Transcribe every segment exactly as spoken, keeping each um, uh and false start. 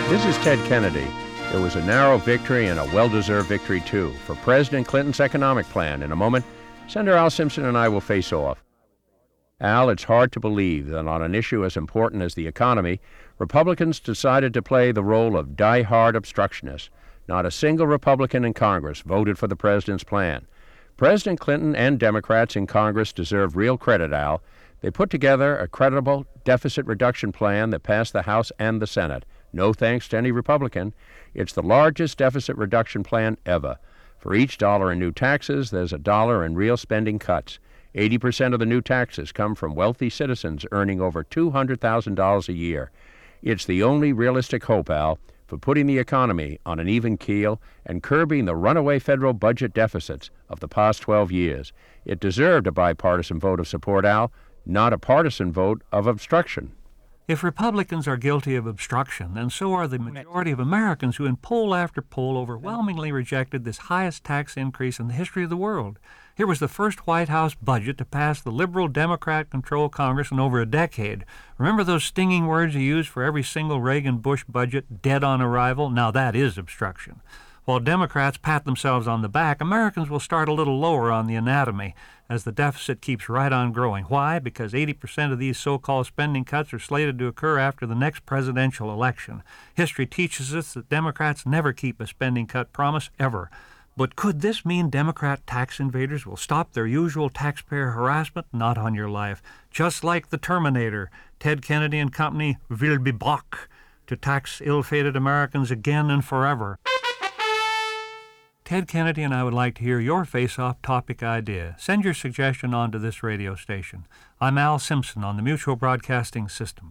This is Ted Kennedy. It was a narrow victory and a well-deserved victory, too, for President Clinton's economic plan. In a moment, Senator Al Simpson and I will face off. Al, it's hard to believe that on an issue as important as the economy, Republicans decided to play the role of die-hard obstructionists. Not a single Republican in Congress voted for the president's plan. President Clinton and Democrats in Congress deserve real credit, Al. They put together a credible deficit reduction plan that passed the House and the Senate. No thanks to any Republican. It's the largest deficit reduction plan ever. For each dollar in new taxes, there's a dollar in real spending cuts. eighty percent of the new taxes come from wealthy citizens earning over two hundred thousand dollars a year. It's the only realistic hope, Al, for putting the economy on an even keel and curbing the runaway federal budget deficits of the past twelve years. It deserved a bipartisan vote of support, Al, not a partisan vote of obstruction. If Republicans are guilty of obstruction, then so are the majority of Americans who in poll after poll overwhelmingly rejected this highest tax increase in the history of the world. Here was the first White House budget to pass the liberal Democrat-controlled Congress in over a decade. Remember those stinging words you used for every single Reagan-Bush budget, dead on arrival? Now that is obstruction. While Democrats pat themselves on the back, Americans will start a little lower on the anatomy as the deficit keeps right on growing. Why? Because eighty percent of these so-called spending cuts are slated to occur after the next presidential election. History teaches us that Democrats never keep a spending cut promise, ever. But could this mean Democrat tax invaders will stop their usual taxpayer harassment? Not on your life. Just like the Terminator, Ted Kennedy and company will be back to tax ill-fated Americans again and forever. Ted Kennedy and I would like to hear your face-off topic idea. Send your suggestion on to this radio station. I'm Al Simpson on the Mutual Broadcasting System.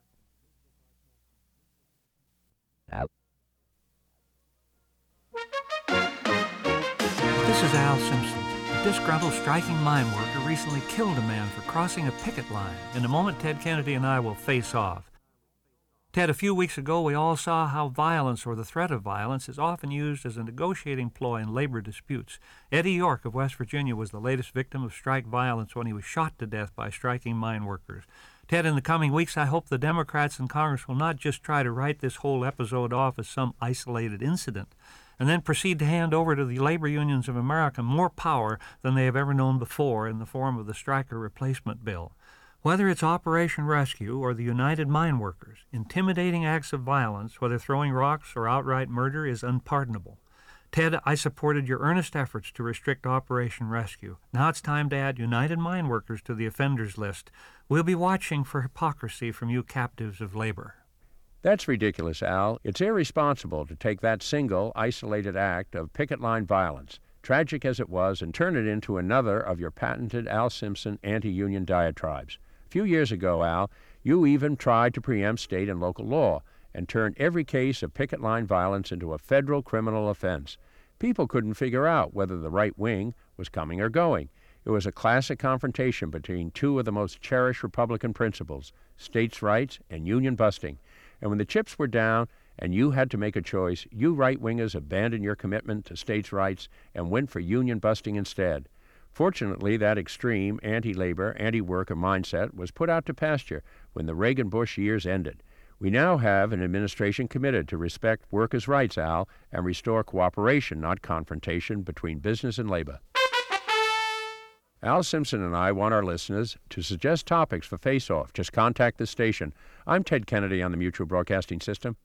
Al. This is Al Simpson. A disgruntled striking mine worker recently killed a man for crossing a picket line. In a moment, Ted Kennedy and I will face off. Ted, a few weeks ago, we all saw how violence or the threat of violence is often used as a negotiating ploy in labor disputes. Eddie York of West Virginia was the latest victim of strike violence when he was shot to death by striking mine workers. Ted, in the coming weeks, I hope the Democrats in Congress will not just try to write this whole episode off as some isolated incident, and then proceed to hand over to the labor unions of America more power than they have ever known before in the form of the striker replacement bill. Whether it's Operation Rescue or the United Mine Workers, intimidating acts of violence, whether throwing rocks or outright murder, is unpardonable. Ted, I supported your earnest efforts to restrict Operation Rescue. Now it's time to add United Mine Workers to the offenders list. We'll be watching for hypocrisy from you captives of labor. That's ridiculous, Al. It's irresponsible to take that single, isolated act of picket line violence, tragic as it was, and turn it into another of your patented Al Simpson anti-union diatribes. A few years ago, Al, you even tried to preempt state and local law and turned every case of picket line violence into a federal criminal offense. People couldn't figure out whether the right wing was coming or going. It was a classic confrontation between two of the most cherished Republican principles, states' rights and union busting. And when the chips were down and you had to make a choice, you right-wingers abandoned your commitment to states' rights and went for union busting instead. Fortunately, that extreme anti-labor, anti-worker mindset was put out to pasture when the Reagan-Bush years ended. We now have an administration committed to respect workers' rights, Al, and restore cooperation, not confrontation, between business and labor. Al Simpson and I want our listeners to suggest topics for Face Off. Just contact this station. I'm Ted Kennedy on the Mutual Broadcasting System.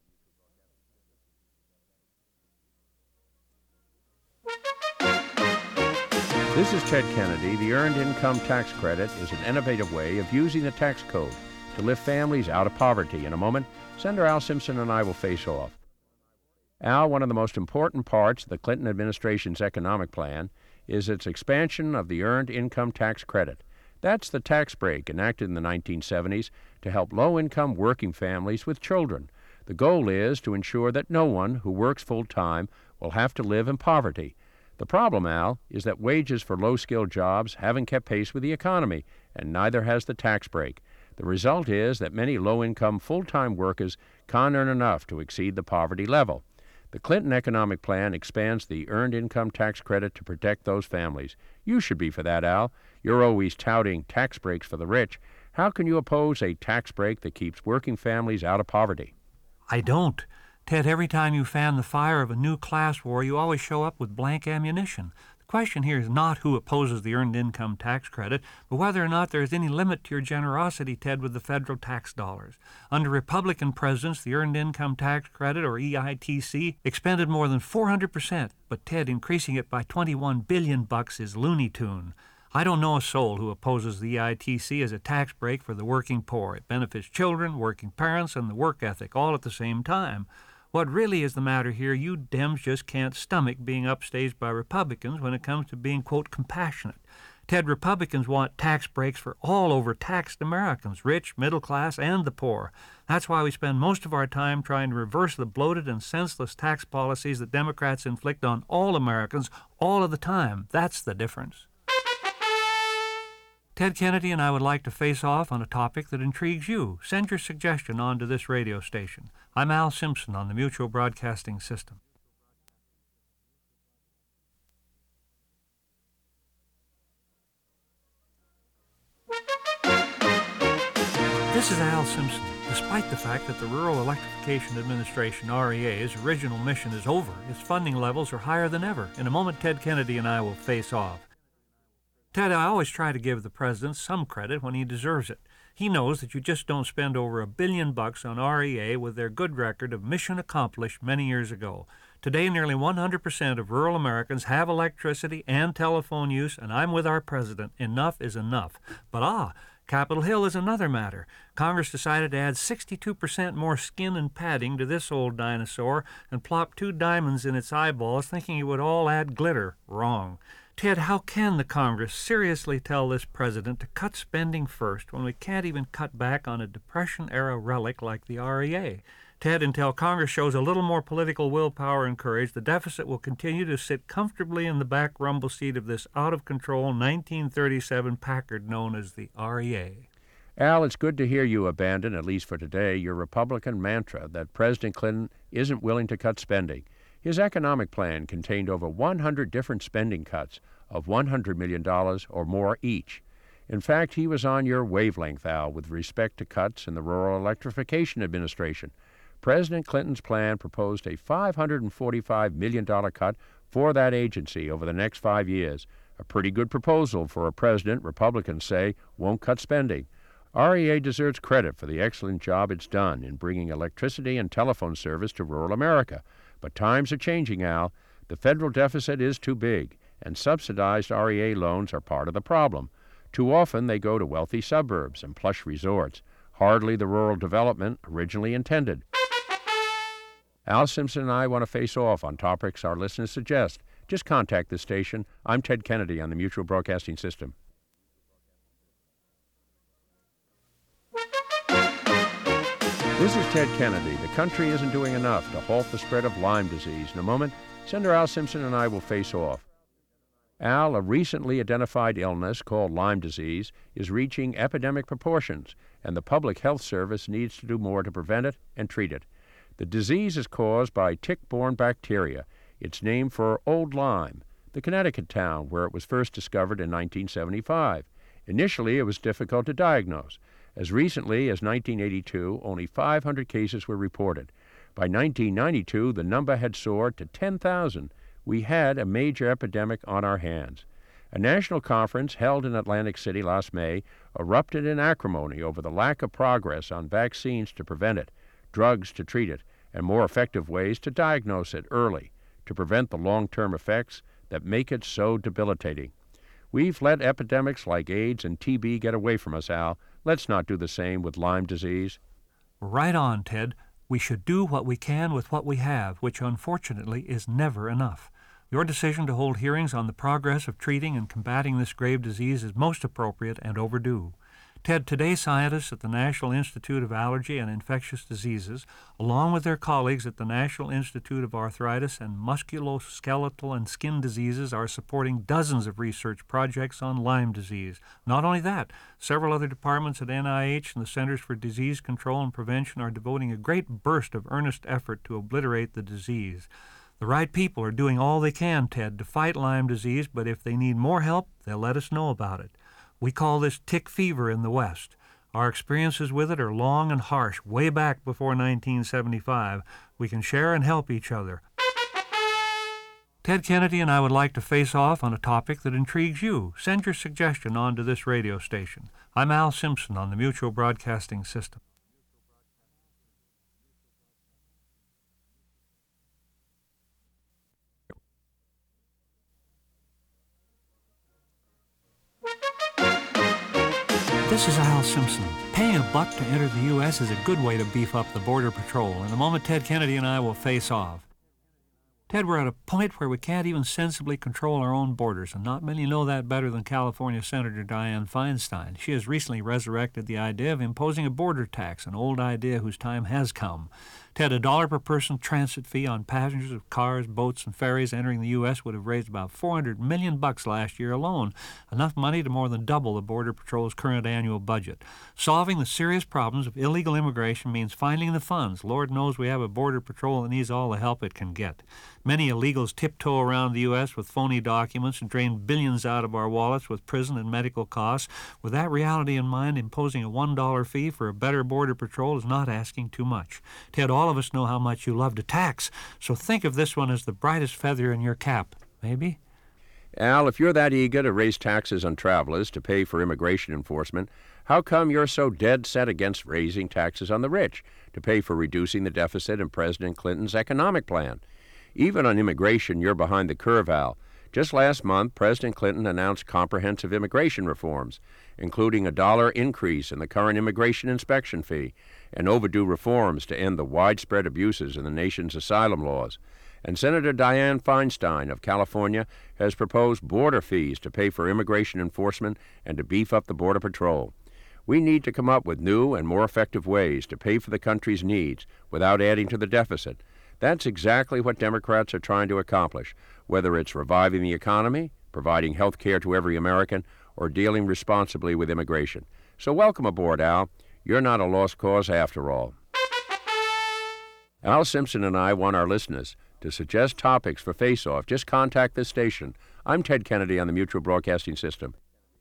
This is Ted Kennedy. The Earned Income Tax Credit is an innovative way of using the tax code to lift families out of poverty. In a moment, Senator Al Simpson and I will face off. Al, one of the most important parts of the Clinton administration's economic plan is its expansion of the Earned Income Tax Credit. That's the tax break enacted in the nineteen seventies to help low-income working families with children. The goal is to ensure that no one who works full-time will have to live in poverty. The problem, Al, is that wages for low-skilled jobs haven't kept pace with the economy, and neither has the tax break. The result is that many low-income full-time workers can't earn enough to exceed the poverty level. The Clinton economic plan expands the Earned Income Tax Credit to protect those families. You should be for that, Al. You're always touting tax breaks for the rich. How can you oppose a tax break that keeps working families out of poverty? I don't. Ted, every time you fan the fire of a new class war, you always show up with blank ammunition. The question here is not who opposes the Earned Income Tax Credit, but whether or not there is any limit to your generosity, Ted, with the federal tax dollars. Under Republican presidents, the Earned Income Tax Credit, or E I T C, expended more than four hundred percent, but Ted, increasing it by twenty-one billion bucks is Looney Tune. I don't know a soul who opposes the E I T C as a tax break for the working poor. It benefits children, working parents, and the work ethic all at the same time. What really is the matter here, you Dems just can't stomach being upstaged by Republicans when it comes to being, quote, compassionate. Ted, Republicans want tax breaks for all overtaxed Americans, rich, middle class, and the poor. That's why we spend most of our time trying to reverse the bloated and senseless tax policies that Democrats inflict on all Americans all of the time. That's the difference. Ted Kennedy and I would like to face off on a topic that intrigues you. Send your suggestion on to this radio station. I'm Al Simpson on the Mutual Broadcasting System. This is Al Simpson. Despite the fact that the Rural Electrification Administration, R E A's, original mission is over, its funding levels are higher than ever. In a moment, Ted Kennedy and I will face off. Ted, I always try to give the president some credit when he deserves it. He knows that you just don't spend over a billion bucks on R E A with their good record of mission accomplished many years ago. Today, nearly one hundred percent of rural Americans have electricity and telephone use, and I'm with our president. Enough is enough. But ah, Capitol Hill is another matter. Congress decided to add sixty-two percent more skin and padding to this old dinosaur and plop two diamonds in its eyeballs, thinking it would all add glitter. Wrong. Ted, how can the Congress seriously tell this president to cut spending first when we can't even cut back on a Depression-era relic like the R E A? Ted, until Congress shows a little more political willpower and courage, the deficit will continue to sit comfortably in the back rumble seat of this out-of-control nineteen thirty-seven Packard known as the R E A. Al, it's good to hear you abandon, at least for today, your Republican mantra that President Clinton isn't willing to cut spending. His economic plan contained over one hundred different spending cuts of one hundred million dollars or more each. In fact, he was on your wavelength, Al, with respect to cuts in the Rural Electrification Administration. President Clinton's plan proposed a five hundred forty-five million dollars cut for that agency over the next five years. A pretty good proposal for a president Republicans say won't cut spending. R E A deserves credit for the excellent job it's done in bringing electricity and telephone service to rural America. But times are changing, Al. The federal deficit is too big, and subsidized R E A loans are part of the problem. Too often they go to wealthy suburbs and plush resorts, hardly the rural development originally intended. Al Simpson and I want to face off on topics our listeners suggest. Just contact the station. I'm Ted Kennedy on the Mutual Broadcasting System. This is Ted Kennedy. The country isn't doing enough to halt the spread of Lyme disease. In a moment, Senator Al Simpson and I will face off. Al, a recently identified illness called Lyme disease is reaching epidemic proportions, and the Public Health Service needs to do more to prevent it and treat it. The disease is caused by tick-borne bacteria. It's named for Old Lyme, the Connecticut town where it was first discovered in nineteen seventy-five. Initially, it was difficult to diagnose. As recently as nineteen eighty-two, only five hundred cases were reported. By nineteen ninety-two, the number had soared to ten thousand. We had a major epidemic on our hands. A national conference held in Atlantic City last May erupted in acrimony over the lack of progress on vaccines to prevent it, drugs to treat it, and more effective ways to diagnose it early to prevent the long-term effects that make it so debilitating. We've let epidemics like AIDS and T B get away from us, Al. Let's not do the same with Lyme disease. Right on, Ted. We should do what we can with what we have, which unfortunately is never enough. Your decision to hold hearings on the progress of treating and combating this grave disease is most appropriate and overdue. Ted, today scientists at the National Institute of Allergy and Infectious Diseases, along with their colleagues at the National Institute of Arthritis and Musculoskeletal and Skin Diseases, are supporting dozens of research projects on Lyme disease. Not only that, several other departments at N I H and the Centers for Disease Control and Prevention are devoting a great burst of earnest effort to obliterate the disease. The right people are doing all they can, Ted, to fight Lyme disease, but if they need more help, they'll let us know about it. We call this tick fever in the West. Our experiences with it are long and harsh, way back before nineteen seventy-five. We can share and help each other. Ted Kennedy and I would like to face off on a topic that intrigues you. Send your suggestion on to this radio station. I'm Al Simpson on the Mutual Broadcasting System. This is Al Simpson. Paying a buck to enter the U S is a good way to beef up the Border Patrol. In a moment, Ted Kennedy and I will face off. Ted, we're at a point where we can't even sensibly control our own borders, and not many know that better than California Senator Dianne Feinstein. She has recently resurrected the idea of imposing a border tax, an old idea whose time has come. Ted, a dollar per person transit fee on passengers of cars, boats, and ferries entering the U S would have raised about four hundred million bucks last year alone, enough money to more than double the Border Patrol's current annual budget. Solving the serious problems of illegal immigration means finding the funds. Lord knows we have a Border Patrol that needs all the help it can get. Many illegals tiptoe around the U S with phony documents and drain billions out of our wallets with prison and medical costs. With that reality in mind, imposing a one dollar fee for a better Border Patrol is not asking too much. Ted, all of us know how much you love to tax, so think of this one as the brightest feather in your cap. Maybe? Al, if you're that eager to raise taxes on travelers to pay for immigration enforcement, how come you're so dead set against raising taxes on the rich to pay for reducing the deficit in President Clinton's economic plan? Even on immigration, you're behind the curve, Al. Just last month, President Clinton announced comprehensive immigration reforms, including a dollar increase in the current immigration inspection fee and overdue reforms to end the widespread abuses in the nation's asylum laws. And Senator Dianne Feinstein of California has proposed border fees to pay for immigration enforcement and to beef up the Border Patrol. We need to come up with new and more effective ways to pay for the country's needs without adding to the deficit. That's exactly what Democrats are trying to accomplish, whether it's reviving the economy, providing health care to every American, or dealing responsibly with immigration. So welcome aboard, Al. You're not a lost cause after all. Al Simpson and I want our listeners to suggest topics for Face Off. Just contact this station. I'm Ted Kennedy on the Mutual Broadcasting System.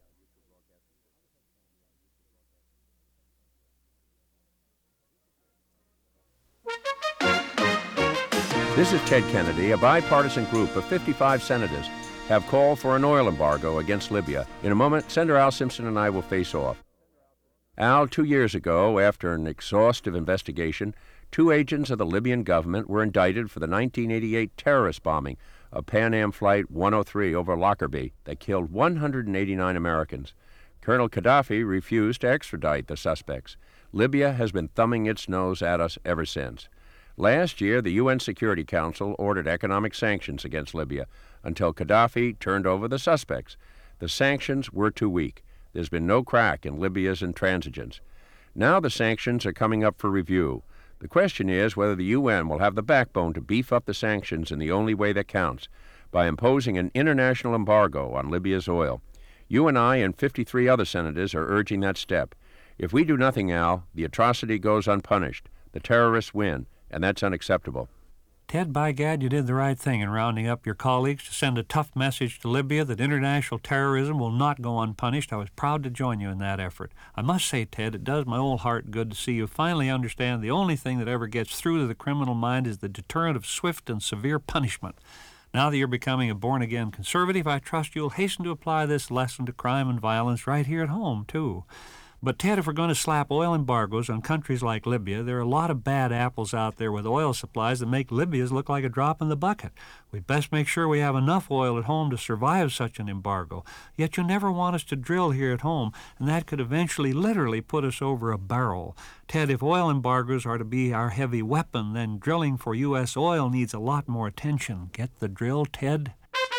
This is Ted Kennedy. A bipartisan group of fifty-five senators have called for an oil embargo against Libya. In a moment, Senator Al Simpson and I will face off. Al, two years ago, after an exhaustive investigation, two agents of the Libyan government were indicted for the nineteen eighty-eight terrorist bombing of Pan Am Flight one oh three over Lockerbie that killed one hundred eighty-nine Americans. Colonel Gaddafi refused to extradite the suspects. Libya has been thumbing its nose at us ever since. Last year, the U N Security Council ordered economic sanctions against Libya until Gaddafi turned over the suspects. The sanctions were too weak. There's been no crack in Libya's intransigence. Now the sanctions are coming up for review. The question is whether the U N will have the backbone to beef up the sanctions in the only way that counts, by imposing an international embargo on Libya's oil. You and I and fifty-three other senators are urging that step. If we do nothing, Al, the atrocity goes unpunished. The terrorists win, and that's unacceptable. Ted, by gad, you did the right thing in rounding up your colleagues to send a tough message to Libya that international terrorism will not go unpunished. I was proud to join you in that effort. I must say, Ted, it does my old heart good to see you finally understand the only thing that ever gets through to the criminal mind is the deterrent of swift and severe punishment. Now that you're becoming a born-again conservative, I trust you'll hasten to apply this lesson to crime and violence right here at home, too. But, Ted, if we're going to slap oil embargoes on countries like Libya, there are a lot of bad apples out there with oil supplies that make Libya's look like a drop in the bucket. We'd best make sure we have enough oil at home to survive such an embargo. Yet you never want us to drill here at home, and that could eventually literally put us over a barrel. Ted, if oil embargoes are to be our heavy weapon, then drilling for U S oil needs a lot more attention. Get the drill, Ted?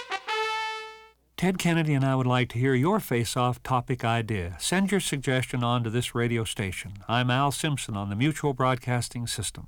Ted Kennedy and I would like to hear your face-off topic idea. Send your suggestion on to this radio station. I'm Al Simpson on the Mutual Broadcasting System.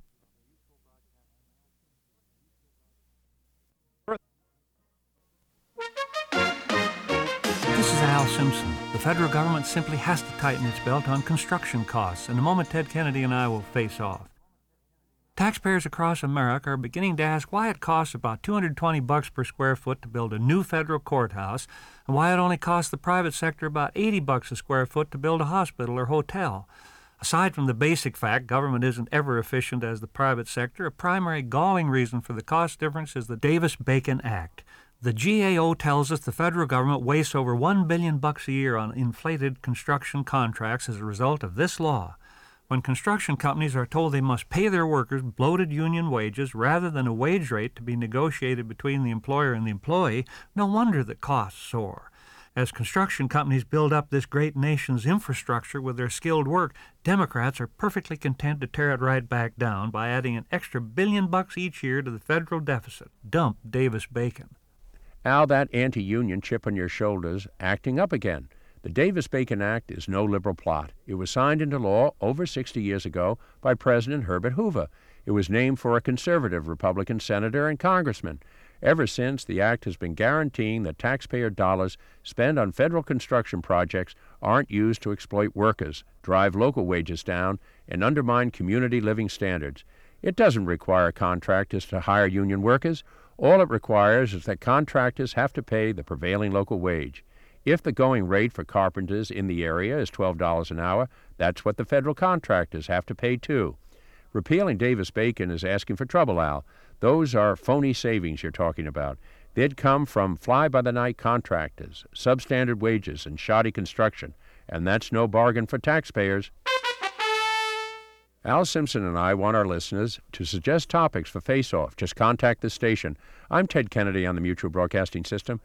This is Al Simpson. The federal government simply has to tighten its belt on construction costs. In a moment, Ted Kennedy and I will face off. Taxpayers across America are beginning to ask why it costs about two hundred twenty bucks per square foot to build a new federal courthouse, and why it only costs the private sector about eighty bucks a square foot to build a hospital or hotel. Aside from the basic fact government isn't ever efficient as the private sector, a primary galling reason for the cost difference is the Davis-Bacon Act. The G A O tells us the federal government wastes over one billion bucks a year on inflated construction contracts as a result of this law. When construction companies are told they must pay their workers bloated union wages rather than a wage rate to be negotiated between the employer and the employee, no wonder that costs soar. As construction companies build up this great nation's infrastructure with their skilled work, Democrats are perfectly content to tear it right back down by adding an extra billion bucks each year to the federal deficit. Dump Davis-Bacon. Al, that anti-union chip on your shoulders acting up again. The Davis-Bacon Act is no liberal plot. It was signed into law over sixty years ago by President Herbert Hoover. It was named for a conservative Republican senator and congressman. Ever since, the act has been guaranteeing that taxpayer dollars spent on federal construction projects aren't used to exploit workers, drive local wages down, and undermine community living standards. It doesn't require contractors to hire union workers. All it requires is that contractors have to pay the prevailing local wage. If the going rate for carpenters in the area is twelve dollars an hour, that's what the federal contractors have to pay too. Repealing Davis-Bacon is asking for trouble, Al. Those are phony savings you're talking about. They'd come from fly-by-the-night contractors, substandard wages, and shoddy construction, and that's no bargain for taxpayers. Al Simpson and I want our listeners to suggest topics for Face Off. Just contact the station. I'm Ted Kennedy on the Mutual Broadcasting System.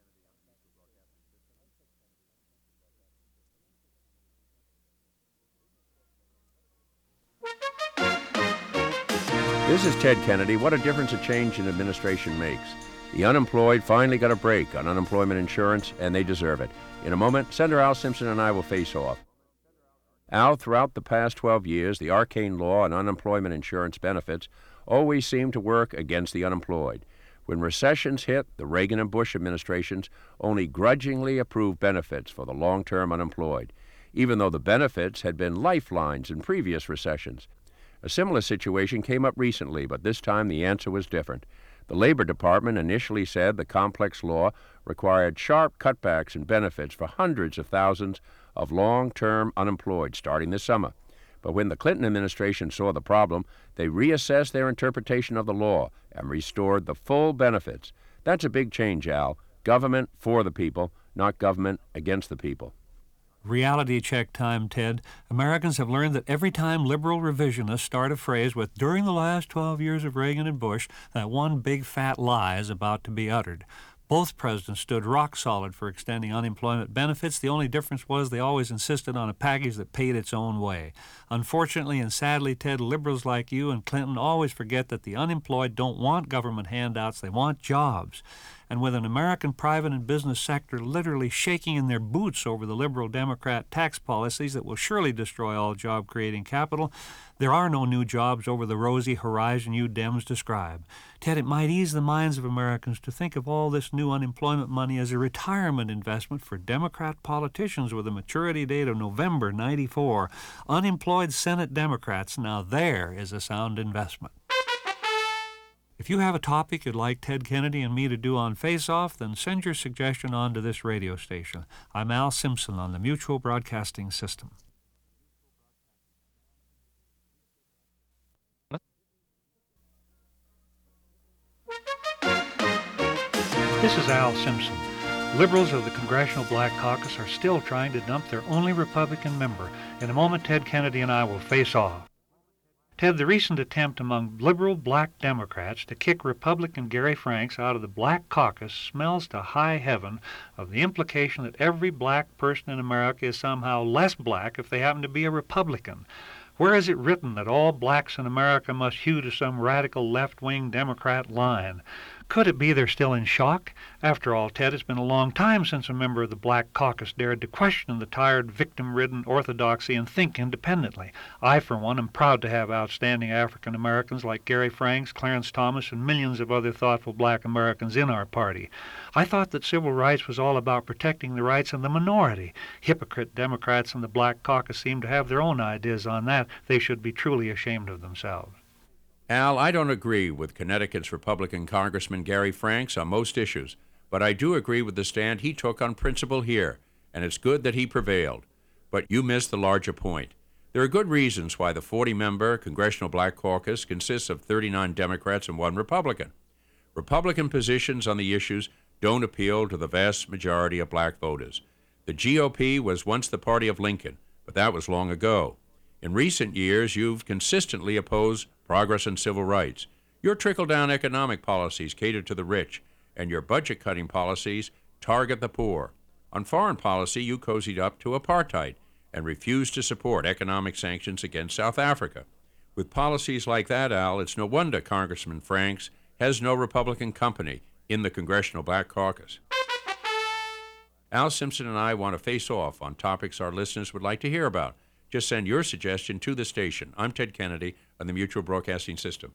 This is Ted Kennedy. What a difference a change in administration makes. The unemployed finally got a break on unemployment insurance, and they deserve it. In a moment, Senator Al Simpson and I will face off. Al, throughout the past twelve years, the arcane law on unemployment insurance benefits always seemed to work against the unemployed. When recessions hit, the Reagan and Bush administrations only grudgingly approved benefits for the long-term unemployed, even though the benefits had been lifelines in previous recessions. A similar situation came up recently, but this time the answer was different. The Labor Department initially said the complex law required sharp cutbacks in benefits for hundreds of thousands of long-term unemployed starting this summer. But when the Clinton administration saw the problem, they reassessed their interpretation of the law and restored the full benefits. That's a big change, Al. Government for the people, not government against the people. Reality check time, Ted. Americans have learned that every time liberal revisionists start a phrase with, during the last twelve years of Reagan and Bush, that one big fat lie is about to be uttered. Both presidents stood rock solid for extending unemployment benefits. The only difference was they always insisted on a package that paid its own way. Unfortunately and sadly, Ted, liberals like you and Clinton always forget that the unemployed don't want government handouts, they want jobs. And with an American private and business sector literally shaking in their boots over the liberal Democrat tax policies that will surely destroy all job-creating capital, there are no new jobs over the rosy horizon you Dems describe. Ted, it might ease the minds of Americans to think of all this new unemployment money as a retirement investment for Democrat politicians with a maturity date of November ninety-four. Unemployed Senate Democrats, now there is a sound investment. If you have a topic you'd like Ted Kennedy and me to do on Face Off, then send your suggestion on to this radio station. I'm Al Simpson on the Mutual Broadcasting System. This is Al Simpson. Liberals of the Congressional Black Caucus are still trying to dump their only Republican member. In a moment, Ted Kennedy and I will face off. Ted, the recent attempt among liberal black Democrats to kick Republican Gary Franks out of the Black Caucus smells to high heaven of the implication that every black person in America is somehow less black if they happen to be a Republican. Where is it written that all blacks in America must hew to some radical left-wing Democrat line? Could it be they're still in shock? After all, Ted, it's been a long time since a member of the Black Caucus dared to question the tired, victim-ridden orthodoxy and think independently. I, for one, am proud to have outstanding African Americans like Gary Franks, Clarence Thomas, and millions of other thoughtful black Americans in our party. I thought that civil rights was all about protecting the rights of the minority. Hypocrite Democrats in the Black Caucus seem to have their own ideas on that. They should be truly ashamed of themselves. Al, I don't agree with Connecticut's Republican Congressman Gary Franks on most issues, but I do agree with the stand he took on principle here, and it's good that he prevailed. But you missed the larger point. There are good reasons why the forty-member Congressional Black Caucus consists of thirty-nine Democrats and one Republican. Republican positions on the issues don't appeal to the vast majority of black voters. The G O P was once the party of Lincoln, but that was long ago. In recent years, you've consistently opposed progress and civil rights. Your trickle-down economic policies cater to the rich, and your budget-cutting policies target the poor. On foreign policy, you cozied up to apartheid and refused to support economic sanctions against South Africa. With policies like that, Al, it's no wonder Congressman Franks has no Republican company in the Congressional Black Caucus. Al Simpson and I want to face off on topics our listeners would like to hear about. Just send your suggestion to the station. I'm Ted Kennedy on the Mutual Broadcasting System.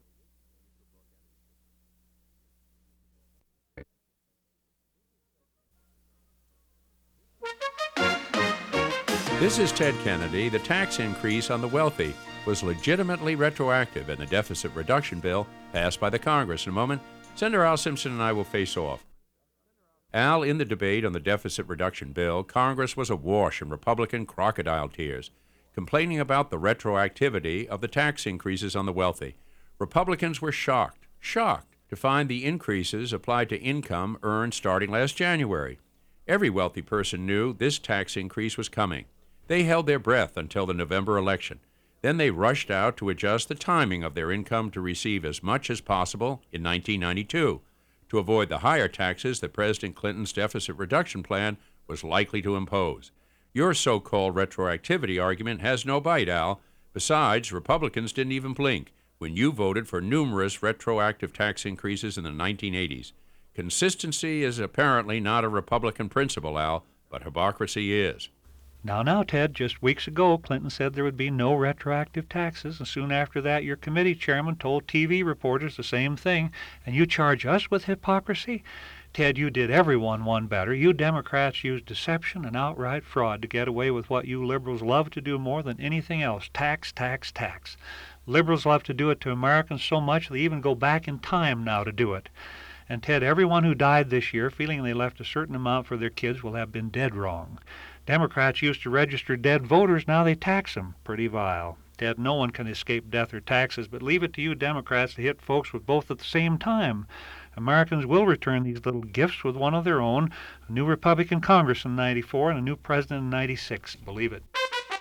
This is Ted Kennedy. The tax increase on the wealthy was legitimately retroactive in the deficit reduction bill passed by the Congress. In a moment, Senator Al Simpson and I will face off. Al, in the debate on the deficit reduction bill, Congress was awash in Republican crocodile tears, complaining about the retroactivity of the tax increases on the wealthy. Republicans were shocked, shocked to find the increases applied to income earned starting last January. Every wealthy person knew this tax increase was coming. They held their breath until the November election. Then they rushed out to adjust the timing of their income to receive as much as possible in nineteen ninety-two. To avoid the higher taxes that President Clinton's deficit reduction plan was likely to impose. Your so-called retroactivity argument has no bite, Al. Besides, Republicans didn't even blink when you voted for numerous retroactive tax increases in the nineteen eighties. Consistency is apparently not a Republican principle, Al, but hypocrisy is. Now, now, Ted, just weeks ago, Clinton said there would be no retroactive taxes, and soon after that, your committee chairman told T V reporters the same thing, and you charge us with hypocrisy? Ted, you did everyone one better. You Democrats used deception and outright fraud to get away with what you liberals love to do more than anything else, tax, tax, tax. Liberals love to do it to Americans so much they even go back in time now to do it. And Ted, everyone who died this year feeling they left a certain amount for their kids will have been dead wrong. Democrats used to register dead voters, now they tax them. Pretty vile. Ted, no one can escape death or taxes, but leave it to you Democrats to hit folks with both at the same time. Americans will return these little gifts with one of their own, a new Republican Congress in ninety-four and a new president in ninety-six. Believe it.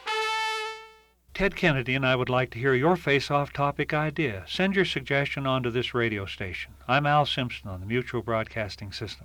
Ted Kennedy and I would like to hear your face-off topic idea. Send your suggestion on to this radio station. I'm Al Simpson on the Mutual Broadcasting System.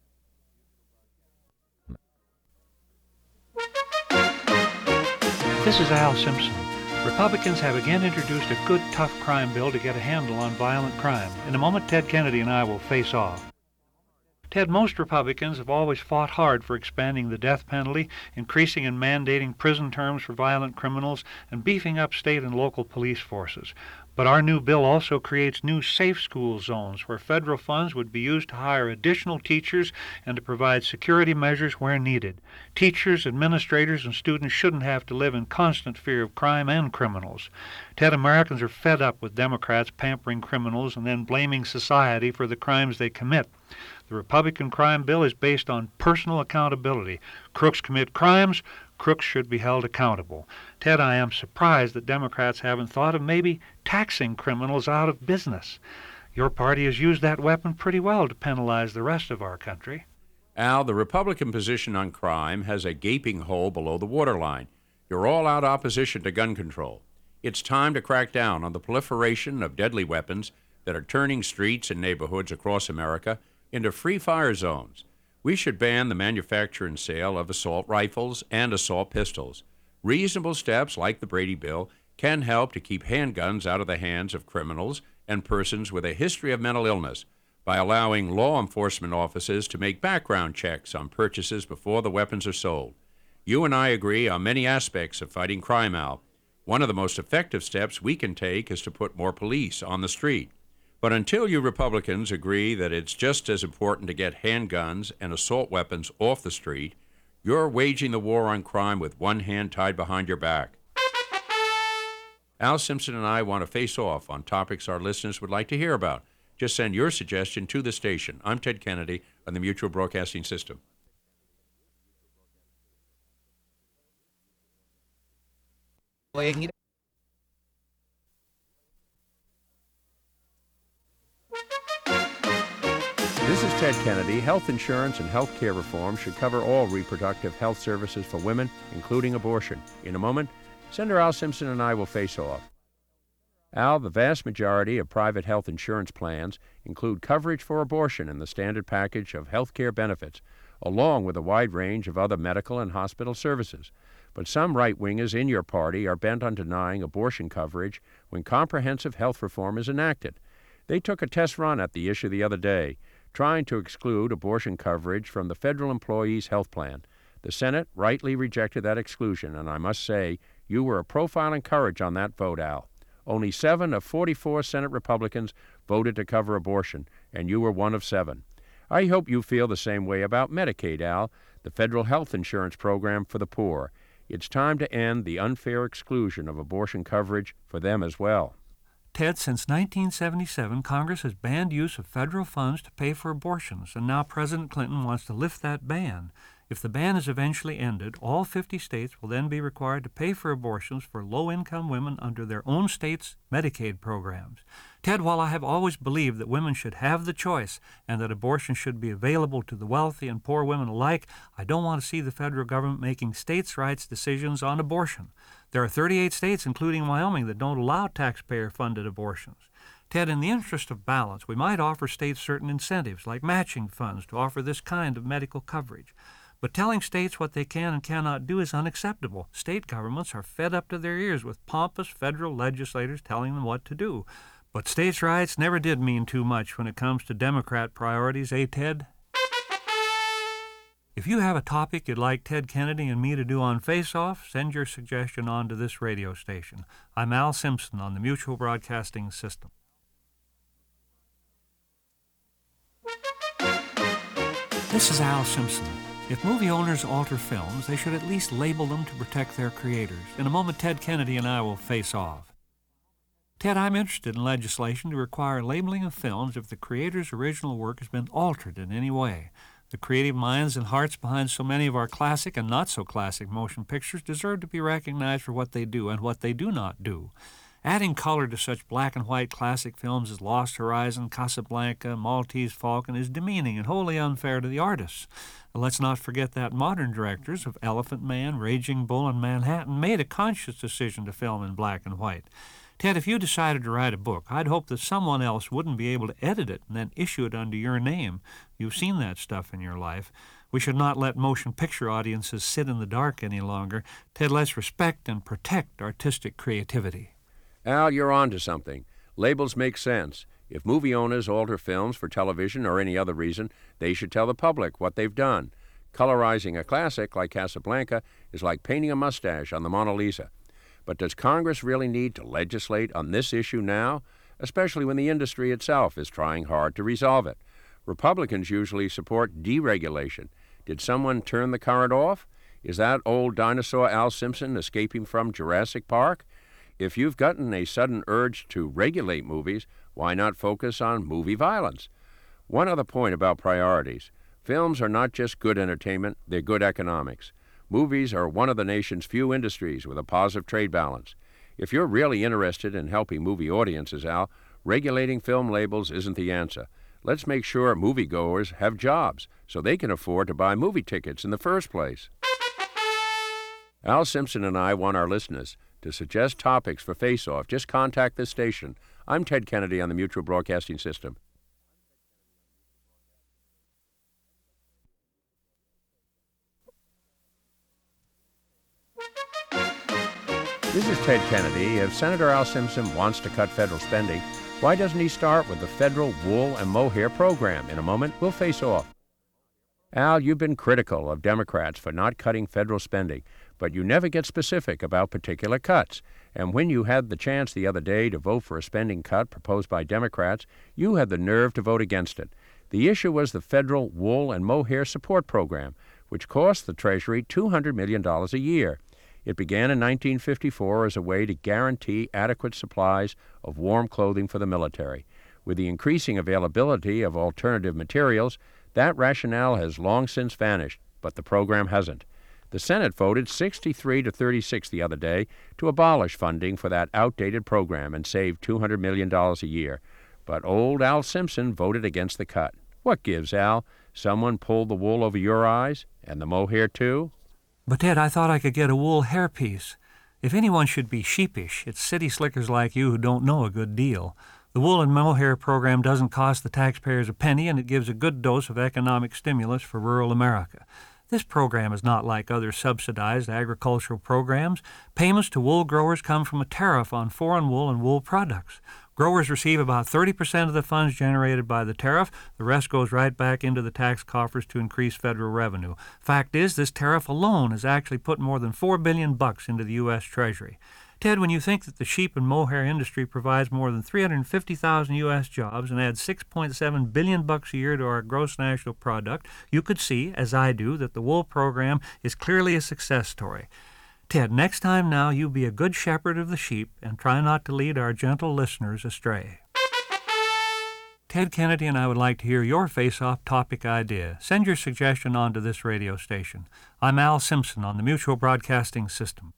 This is Al Simpson. Republicans have again introduced a good, tough crime bill to get a handle on violent crime. In a moment, Ted Kennedy and I will face off. Ted, most Republicans have always fought hard for expanding the death penalty, increasing and mandating prison terms for violent criminals, and beefing up state and local police forces. But our new bill also creates new safe school zones where federal funds would be used to hire additional teachers and to provide security measures where needed. Teachers, administrators, and students shouldn't have to live in constant fear of crime and criminals. Ted, Americans are fed up with Democrats pampering criminals and then blaming society for the crimes they commit. The Republican crime bill is based on personal accountability. Crooks commit crimes. Crooks should be held accountable. Ted, I am surprised that Democrats haven't thought of maybe taxing criminals out of business. Your party has used that weapon pretty well to penalize the rest of our country. Al, the Republican position on crime has a gaping hole below the waterline. Your all-out opposition to gun control. It's time to crack down on the proliferation of deadly weapons that are turning streets and neighborhoods across America into free fire zones. We should ban the manufacture and sale of assault rifles and assault pistols. Reasonable steps like the Brady Bill can help to keep handguns out of the hands of criminals and persons with a history of mental illness by allowing law enforcement officers to make background checks on purchases before the weapons are sold. You and I agree on many aspects of fighting crime, Al. One of the most effective steps we can take is to put more police on the street. But until you Republicans agree that it's just as important to get handguns and assault weapons off the street, you're waging the war on crime with one hand tied behind your back. Al Simpson and I want to face off on topics our listeners would like to hear about. Just send your suggestion to the station. I'm Ted Kennedy on the Mutual Broadcasting System. This is Ted Kennedy. Health insurance and health care reform should cover all reproductive health services for women, including abortion. In a moment, Senator Al Simpson and I will face off. Al, the vast majority of private health insurance plans include coverage for abortion in the standard package of health care benefits, along with a wide range of other medical and hospital services. But some right-wingers in your party are bent on denying abortion coverage when comprehensive health reform is enacted. They took a test run at the issue the other day, trying to exclude abortion coverage from the federal employees' health plan. The Senate rightly rejected that exclusion, and I must say, you were a profile in courage on that vote, Al. Only seven of forty-four Senate Republicans voted to cover abortion, and you were one of seven. I hope you feel the same way about Medicaid, Al, the federal health insurance program for the poor. It's time to end the unfair exclusion of abortion coverage for them as well. Ted, since nineteen seventy-seven, Congress has banned use of federal funds to pay for abortions, and now President Clinton wants to lift that ban. If the ban is eventually ended, all fifty states will then be required to pay for abortions for low-income women under their own state's Medicaid programs. Ted, while I have always believed that women should have the choice and that abortion should be available to the wealthy and poor women alike, I don't want to see the federal government making states' rights decisions on abortion. There are thirty-eight states, including Wyoming, that don't allow taxpayer-funded abortions. Ted, in the interest of balance, we might offer states certain incentives, like matching funds, to offer this kind of medical coverage. But telling states what they can and cannot do is unacceptable. State governments are fed up to their ears with pompous federal legislators telling them what to do. But states' rights never did mean too much when it comes to Democrat priorities, eh, Ted? If you have a topic you'd like Ted Kennedy and me to do on Face Off, send your suggestion on to this radio station. I'm Al Simpson on the Mutual Broadcasting System. This is Al Simpson. If movie owners alter films, they should at least label them to protect their creators. In a moment, Ted Kennedy and I will face off. Ted, I'm interested in legislation to require labeling of films if the creator's original work has been altered in any way. The creative minds and hearts behind so many of our classic and not-so-classic motion pictures deserve to be recognized for what they do and what they do not do. Adding color to such black and white classic films as Lost Horizon, Casablanca, Maltese Falcon is demeaning and wholly unfair to the artists. Let's not forget that modern directors of Elephant Man, Raging Bull, and Manhattan made a conscious decision to film in black and white. Ted, if you decided to write a book, I'd hope that someone else wouldn't be able to edit it and then issue it under your name. You've seen that stuff in your life. We should not let motion picture audiences sit in the dark any longer. Ted, let's respect and protect artistic creativity. Al, you're on to something. Labels make sense. If movie owners alter films for television or any other reason, they should tell the public what they've done. Colorizing a classic like Casablanca is like painting a mustache on the Mona Lisa. But does Congress really need to legislate on this issue now, especially when the industry itself is trying hard to resolve it? Republicans usually support deregulation. Did someone turn the current off? Is that old dinosaur Al Simpson escaping from Jurassic Park? If you've gotten a sudden urge to regulate movies, why not focus on movie violence? One other point about priorities. Films are not just good entertainment, they're good economics. Movies are one of the nation's few industries with a positive trade balance. If you're really interested in helping movie audiences, Al, regulating film labels isn't the answer. Let's make sure moviegoers have jobs so they can afford to buy movie tickets in the first place. Al Simpson and I want our listeners to suggest topics for Face Off. Just contact this station. I'm Ted Kennedy on the Mutual Broadcasting System. This is Ted Kennedy. If Senator Al Simpson wants to cut federal spending, why doesn't he start with the federal wool and mohair program? In a moment, we'll face off. Al, you've been critical of Democrats for not cutting federal spending, but you never get specific about particular cuts. And when you had the chance the other day to vote for a spending cut proposed by Democrats, you had the nerve to vote against it. The issue was the federal wool and mohair support program, which cost the Treasury two hundred million dollars a year. It began in nineteen fifty-four as a way to guarantee adequate supplies of warm clothing for the military. With the increasing availability of alternative materials, that rationale has long since vanished, but the program hasn't. The Senate voted sixty-three to thirty-six the other day to abolish funding for that outdated program and save two hundred million dollars a year. But old Al Simpson voted against the cut. What gives, Al? Someone pulled the wool over your eyes? And the mohair, too? But, Ted, I thought I could get a wool hairpiece. If anyone should be sheepish, it's city slickers like you who don't know a good deal. The wool and mohair program doesn't cost the taxpayers a penny, and it gives a good dose of economic stimulus for rural America. This program is not like other subsidized agricultural programs. Payments to wool growers come from a tariff on foreign wool and wool products. Growers receive about thirty percent of the funds generated by the tariff. The rest goes right back into the tax coffers to increase federal revenue. Fact is, this tariff alone has actually put more than four billion bucks into the U S Treasury. Ted, when you think that the sheep and mohair industry provides more than three hundred fifty thousand U S jobs and adds six point seven billion bucks a year to our gross national product, you could see, as I do, that the wool program is clearly a success story. Ted, next time now you be a good shepherd of the sheep and try not to lead our gentle listeners astray. Ted Kennedy and I would like to hear your face-off topic idea. Send your suggestion on to this radio station. I'm Al Simpson on the Mutual Broadcasting System.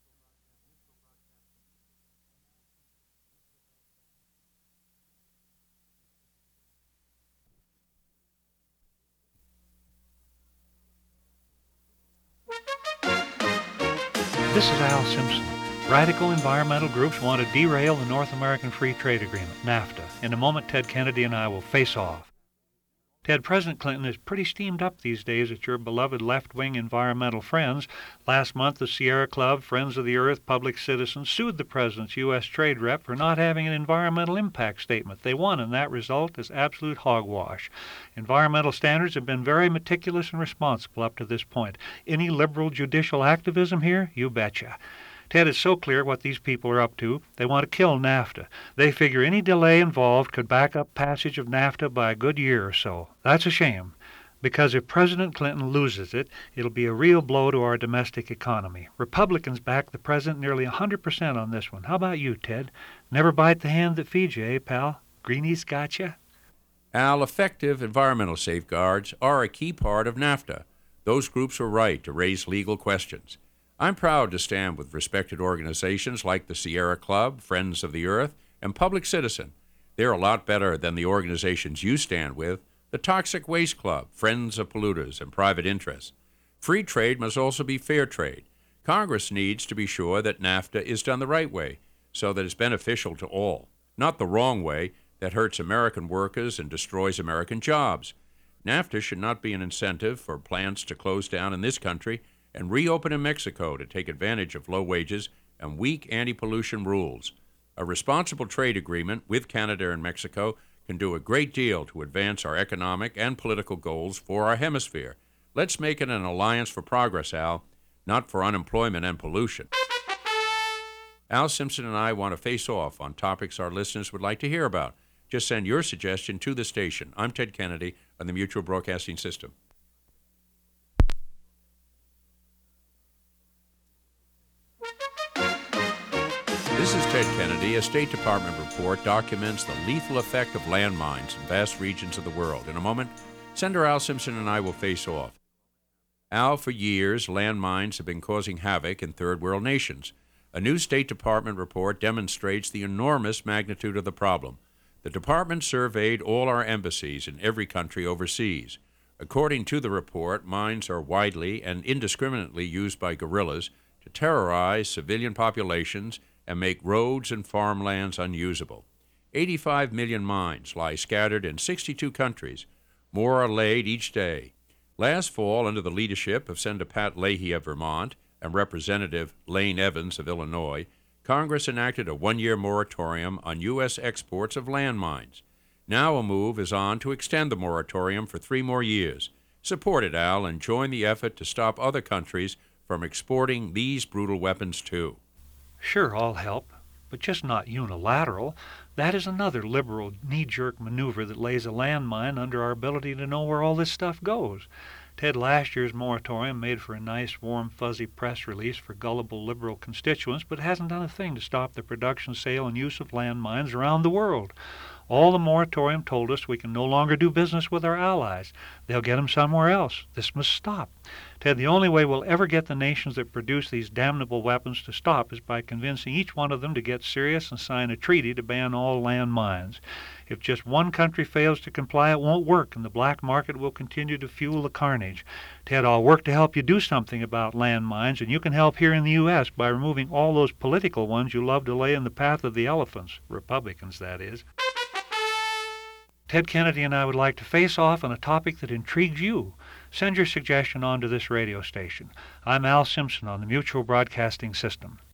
This is Al Simpson. Radical environmental groups want to derail the North American Free Trade Agreement, NAFTA. In a moment, Ted Kennedy and I will face off. Ted, President Clinton is pretty steamed up these days at your beloved left-wing environmental friends. Last month, the Sierra Club, Friends of the Earth, Public Citizens sued the president's U S trade rep for not having an environmental impact statement. They won, and that result is absolute hogwash. Environmental standards have been very meticulous and responsible up to this point. Any liberal judicial activism here? You betcha. Ted, it's so clear what these people are up to. They want to kill NAFTA. They figure any delay involved could back up passage of NAFTA by a good year or so. That's a shame, because if President Clinton loses it, it'll be a real blow to our domestic economy. Republicans back the president nearly one hundred percent on this one. How about you, Ted? Never bite the hand that feeds you, eh, pal? Greenie's gotcha? Al, effective environmental safeguards are a key part of NAFTA. Those groups were right to raise legal questions. I'm proud to stand with respected organizations like the Sierra Club, Friends of the Earth, and Public Citizen. They're a lot better than the organizations you stand with, the Toxic Waste Club, Friends of Polluters, and private interests. Free trade must also be fair trade. Congress needs to be sure that NAFTA is done the right way, so that it's beneficial to all, not the wrong way that hurts American workers and destroys American jobs. NAFTA should not be an incentive for plants to close down in this country and reopen in Mexico to take advantage of low wages and weak anti-pollution rules. A responsible trade agreement with Canada and Mexico can do a great deal to advance our economic and political goals for our hemisphere. Let's make it an alliance for progress, Al, not for unemployment and pollution. Al Simpson and I want to face off on topics our listeners would like to hear about. Just send your suggestion to the station. I'm Ted Kennedy on the Mutual Broadcasting System. This is Ted Kennedy. A State Department report documents the lethal effect of landmines in vast regions of the world. In a moment, Senator Al Simpson and I will face off. Al, for years, landmines have been causing havoc in third world nations. A new State Department report demonstrates the enormous magnitude of the problem. The department surveyed all our embassies in every country overseas. According to the report, mines are widely and indiscriminately used by guerrillas to terrorize civilian populations and make roads and farmlands unusable. eighty-five million mines lie scattered in sixty-two countries. More are laid each day. Last fall, under the leadership of Senator Pat Leahy of Vermont and Representative Lane Evans of Illinois, Congress enacted a one-year moratorium on U S exports of landmines. Now a move is on to extend the moratorium for three more years. Support it, Al, and join the effort to stop other countries from exporting these brutal weapons too. Sure, I'll help, but just not unilateral. That is another liberal knee-jerk maneuver that lays a landmine under our ability to know where all this stuff goes. Ted, last year's moratorium made for a nice, warm, fuzzy press release for gullible liberal constituents, but hasn't done a thing to stop the production, sale, and use of landmines around the world. All the moratorium told us we can no longer do business with our allies. They'll get them somewhere else. This must stop. Ted, the only way we'll ever get the nations that produce these damnable weapons to stop is by convincing each one of them to get serious and sign a treaty to ban all landmines. If just one country fails to comply, it won't work, and the black market will continue to fuel the carnage. Ted, I'll work to help you do something about landmines, and you can help here in the U S by removing all those political ones you love to lay in the path of the elephants. Republicans, that is. Ted Kennedy and I would like to face off on a topic that intrigues you. Send your suggestion on to this radio station. I'm Al Simpson on the Mutual Broadcasting System.